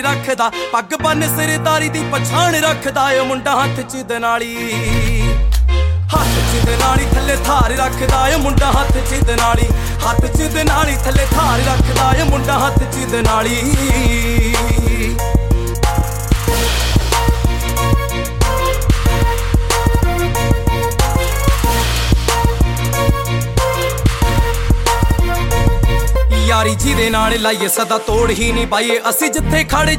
ਰੱਖਦਾ ਪੱਗ ਬੰਨ ਸਰਦਾਰੀ ਦੀ ਪਛਾਣ ਰੱਖਦਾ ਏ ਮੁੰਡਾ ਹੱਥ ਚ ਦਨਾਲੀ ਹੱਥ ਚ ਦਨਾਲੀ ਥੱਲੇ ਥਾਰ ਰੱਖਦਾ ਏ ਮੁੰਡਾ ਹੱਥ ਚ ਦਨਾਲੀ ਹੱਥ ਚ ਦਨਾਲੀ ਥੱਲੇ ਥਾਰ ਰੱਖਦਾ ਏ ਮੁੰਡਾ ਹੱਥ ਚ ਦਨਾਲੀ यारी जिदे नाल लाइए सदा तोड़ ही नहीं पाइए असी जिथे खड़े